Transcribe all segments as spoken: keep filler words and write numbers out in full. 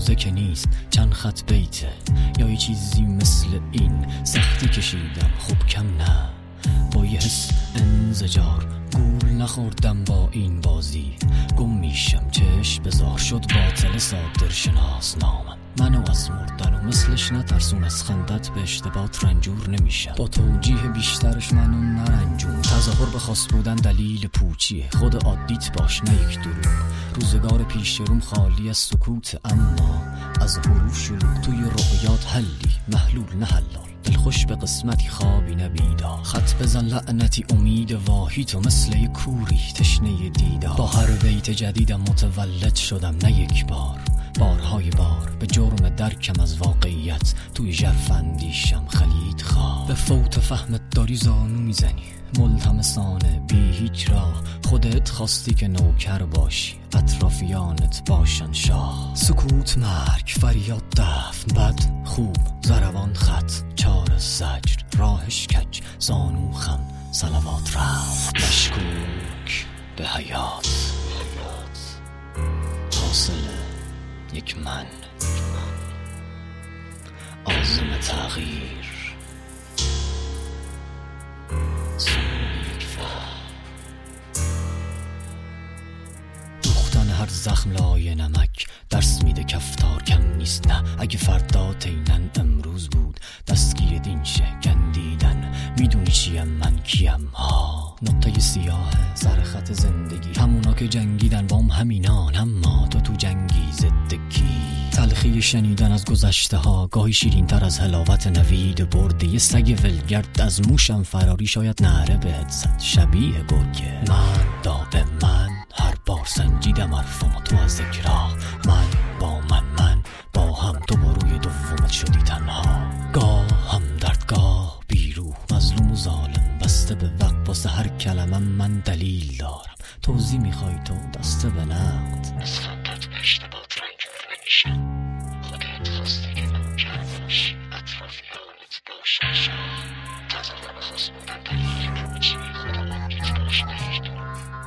نوته که نیست، چند خط بیته یا یه چیزی مثل این. سختی کشیدم خب کم نه، با یه حس انزجار گول نخوردم با این بازی. گم میشم چشم بزار شد باطل صادر شناس نامم. منو از مردن و مثلش نترسون، از خندت به اشتباهات رنجور نمیشم. با توجیه بیشترش منو نرنجون. تظاهر به خاص بودن دلیل پوچیه، خود عادیت باش نه یک دروغ. روزگار پیش روم خالی از سکوت، اما از حروف شلوغ. توی رؤیات حلی محلول نه حلال، دلخوش به قسمتی خوابی نبیدار. خط بزن لعنتی امید واهی، تو مثل یک کوری تشنه دیدار. با هر بیت جدیدم متولد شدم نه یک بار، بارهای بار به جرم درکم از واقعیت. توی ژرف اندیشم خلید خواه. به فوت فهمت داری زانو میزنی، ملتمسانه بی هیچ راه. خودت خواستی که نوکر باشی، اطرافیانت باشن شاه. سکوت مرگ، فریاد دفن، بد خوب زروان خط، چار زجر راهش کج، زانو خم صلوات رفت. مشکوک به حیات، حاصل یک من عازم تغییر، دوختن هر زخم لای نمک. درس میده کفتار کم نیست نه، اگه فردا تینن امروز بود. دستگیر دین شه گندیدن، میدونی چیم من کیم ها. نقطه سیاه سر خط زندگی، همونا که جنگیدن بام همینان، اما تو تو جنگی ضد کی؟ تلخی شنیدن از گذشته ها، گاهی شیرین تر از حلاوت نوید برده. یه سگ ولگرد از موشم فراری، شاید نهره بهت زد شبیه گرگه. من داده من هر بار سنجیدم حرفم و تو از ذکرها. من با من من با هم، تو با روی دومت شدی تنها. گاه هم دردگاه بیروح، مظلوم و ظالم بسته به وقت. واسه هر کلمه من دلیل دارم، توضیح میخوای تو دسته به نقد. از خندت به اشتباهات رنجور نمیشم، خودت خواسته که نوکر باشی، اطرافیانت باشن شاه. تظاهر به خاص بودن دلیل پوچی، خود عادیت باش نه یک دروغ.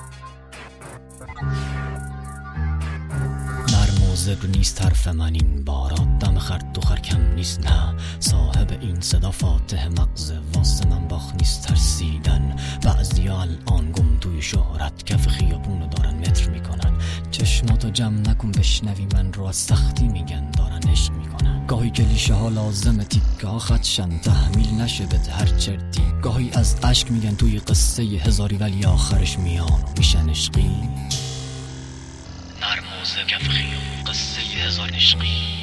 نرم و زبر نیست حرف من این بار، آدم خرد و خرکم نیست نه. صاحب این صدا فاتح مغز، واسه من باخ نیست ترسیدن. بعضیا الان گم توی شهرت، کف خیابونو دارن متر میکنن. چشماتو جمع نکن بشنوی من رو، از سختی میگن دارن عشق میکنن. گاهی کلیشه ها لازمه تیکه ها خدشن، تحمیل نشه به هر چرتی. گاهی از عشق میگن توی قصه هزاری، ولی آخرش میان و میشن عشقی. نرم و زبر کف خیابون قصه هزار عشقی.